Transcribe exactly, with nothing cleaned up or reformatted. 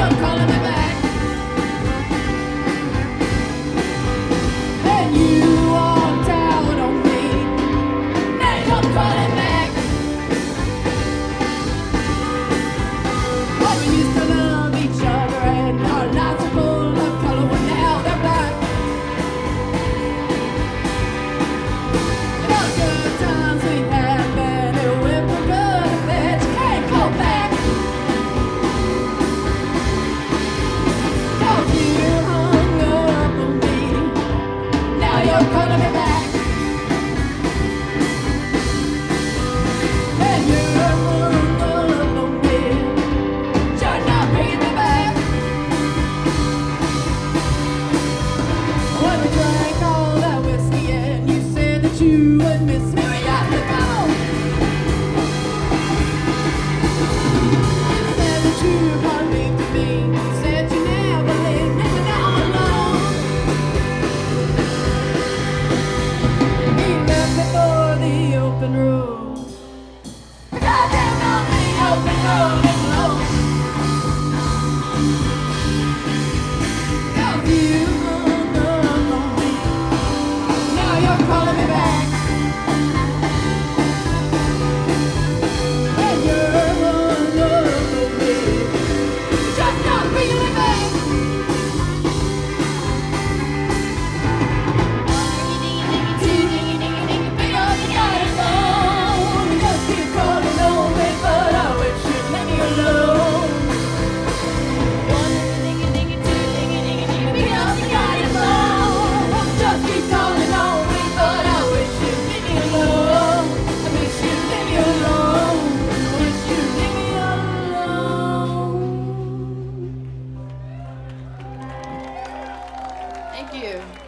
you're calling me back. And you walked out on me. Now you're calling back. When we used to love each other and our lives were full of color, well now they're black. And all the good times we had, man, it went for good and bad. You can't go back. 'Cause you hung up on me. Now you're calling me back. And you hung up on me. You're not bringing me back. When we drank all that whiskey and you said that you would miss me, we got to go. You said that you probably leave to me. You said you never leave me, but now I'm alone. He left me for the open road. Goddamn on the open road is alone. 'Cause you hung up on me. Now you're calling me back. And you're hung up on me. Just not bringing me back. Big on the telephone. You just keep calling on me, but I wish you'd leave me alone. Big on the telephone. Just keep calling on me, but I wish you'd leave me alone. I wish you'd leave me alone. I wish you'd leave me alone. Thank you.